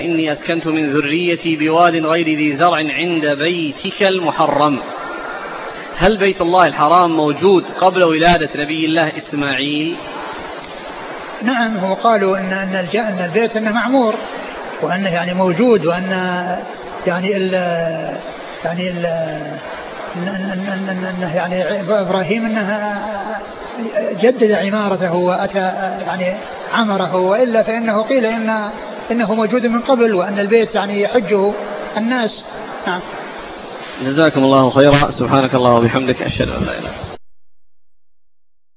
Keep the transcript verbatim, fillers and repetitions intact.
إني أسكنت من ذريتي بواد غير ذي زرع عند بيتك المحرم، هل بيت الله الحرام موجود قبل ولادة نبي الله إسماعيل؟ نعم، هو قالوا إن أن أن البيت أنه معمور وأنه يعني موجود، وأن يعني ال يعني ال أنه يعني إبراهيم أنه جدد عمارته وأتى يعني عمره، وإلا فإنه قيل إن إنه موجود من قبل وأن البيت يعني يحجه الناس. نعم. جزاكم الله خيرا، سبحانك الله وبحمدك، أشهد أن لا إله إلا أنت.